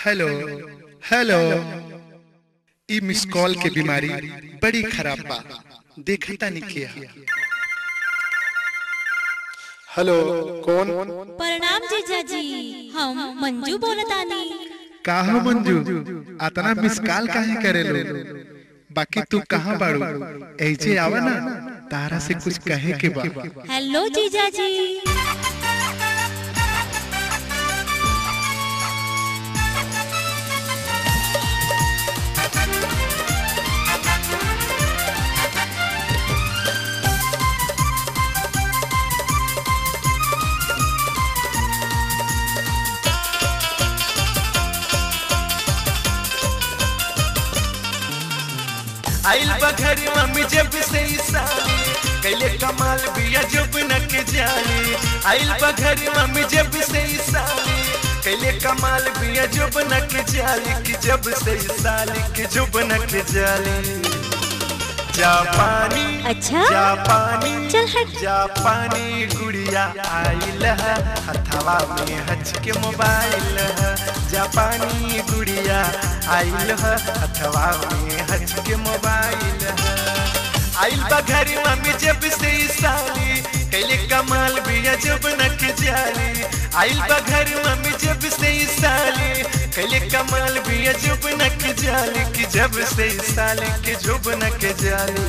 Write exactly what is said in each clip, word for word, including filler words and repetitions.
Hello hello ई miss call के बीमारी बड़ी खराब बा, देखता नहीं किया। हेलो कौन? प्रणाम जीजा जी, हम मंजू बोलतानी। का हो मंजू, अतना मिस कॉल काहे करेलो? बाकी तू कहाँ बाड़ू? ऐसे आवा ना, तारा से कुछ कहे के बा। हेलो जीजा जी। आइल बघर मम्मी जब से साली कैले कमाल बिया जब न के जाली। आइल बघर मम्मी जब से साली कैले कमाल बिया जब न के जाली कि जब से साली कि जब न के जाली। जापानी अच्छा जापानी चल हट। जापानी गुड़िया आइल है हथवा में हच के मोबाइल है। जापानी गुड़िया आइल है हथवा में हच के मोबाइल है। आइल बघर मम्मी जब से साली कैले कमाल बिया जब न के जाली। आइल बघर मम्मी जब से साली कैले कमाल बिया जब न के जाली कि जब से साली के जब न के जाली।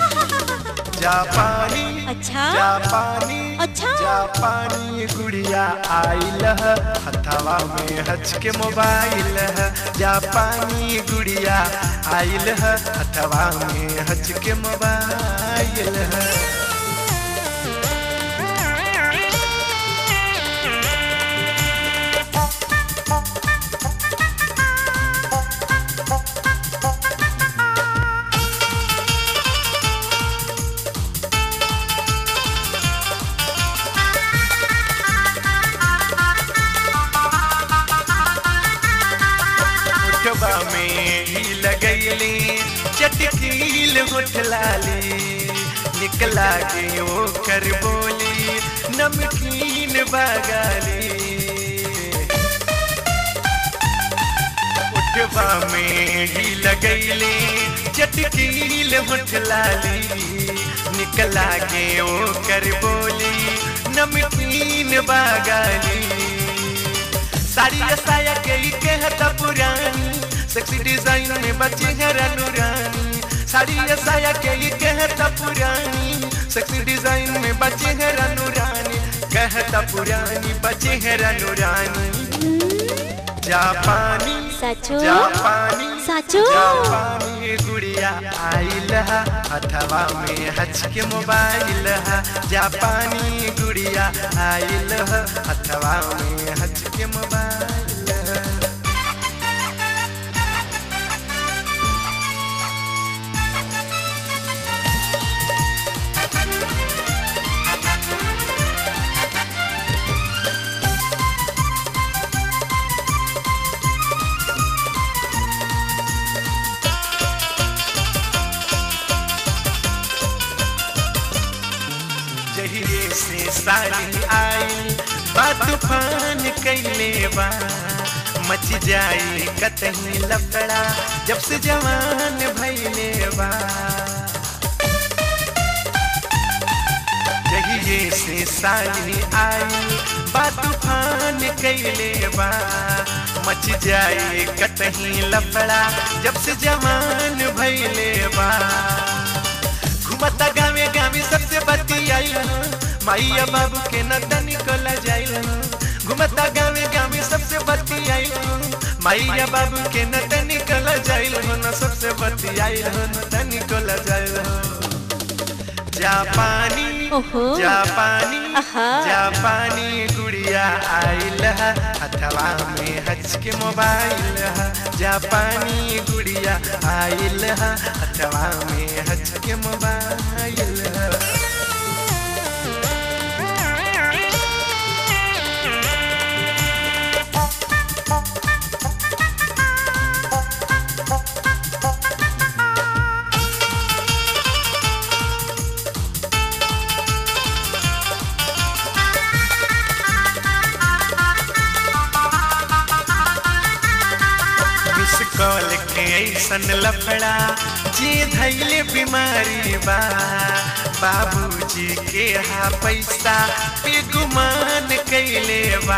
जापानी अच्छा जापानी अच्छा जापानी गुड़िया आइल है हथवा में हच के मोबाइल है। जापानी गुड़िया आइल है हथवा में हच के मोबाइल है। में ही लगैली चटकील होठलाली निकला के वो कर बोली नमकीन बगाली। उठवा में ही लगैली चटकील होठलाली निकला के वो कर बोली नमकीन बगाली। साड़ी साया के कहता पुरानी सेक्सी डिजाइन में बची है रानी। साड़ी साया के कहता पुरानी सेक्सी डिजाइन में बची है रानी। कहता पुरानी बची है रानी। जापानी सचो जापानी सचो जापानी गुड़िया आइल है हथवा में हच के मोबाइल है। जापानी गुड़िया आइल है हथवा में हच के मोबाइल है। जहिए से साली आई बा तूफान कैले बा मच जाई कतही लफड़ा जब से जवान भैले बा। जहिए से साली आई बा तूफान कैले बा मच जाई कतही लफड़ा जब से जवान भैले बा। घुमता गावे गावे सबसे बतियाइल मैया बाबू के न तनिकल जाइल। घुमता गावे गावे सबसे बतियाइल मैया बाबू के न तनिकल जाइल न सबसे बतियाइल न तनिकल जाइल। जापानी जापानी जापानी गुड़िया आइल है हथवा में हच के मोबाइल है। जापानी गुड़िया आइल है हथवा में हच के मोबाइल है। कॉल के ऐसन लफड़ा जे धैले बीमारी बा बाबूजी के हा पैसा पे गुमान कैले बा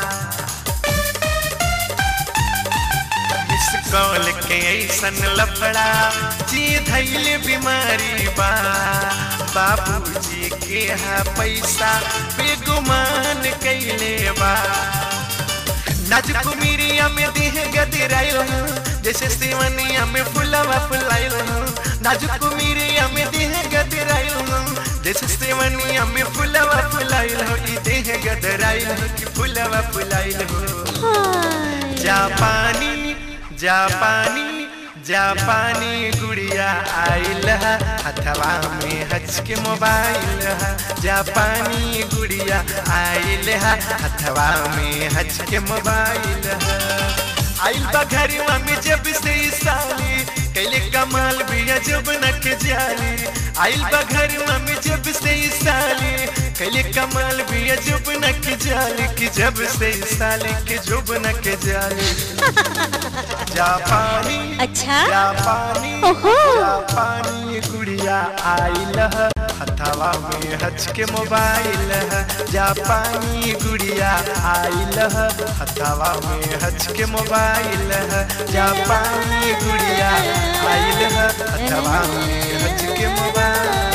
मिस कॉल के ऐसन लफड़ा जे धैले बीमारी बा बाबूजी के हा पैसा पे गुमान कैले बा नाजुक मिरिया में देह गदराइल जैसे सेवनिया में फुलवा फुलाइल नाजुक मिरिया में देह गदराइल जैसे सेवनिया में फुलवा फुलाइल हो ई देह गदराइल कि फुलवा फुलाइल हो जापानी जापानी जापानी गुड़िया आइल हथवा में हच के मोबाइल जापानी गुड़िया आइल हथवा में हच के मोबाइल आइल बा घरवा में जब से साली कैले कमाल भी जब नक जाली आइल बा घरवा में जब से साली कैले कमाल भी जब नक जाली कि जब से साली के जब नक जाली जापानी अच्छा जापानी ओहो जापानी गुड़िया आइल हथवा में हच के मोबाइल जापानी गुड़िया आइल हथवा में हच के मोबाइल जापानी गुड़िया आइल हथवा में हच के मोबाइल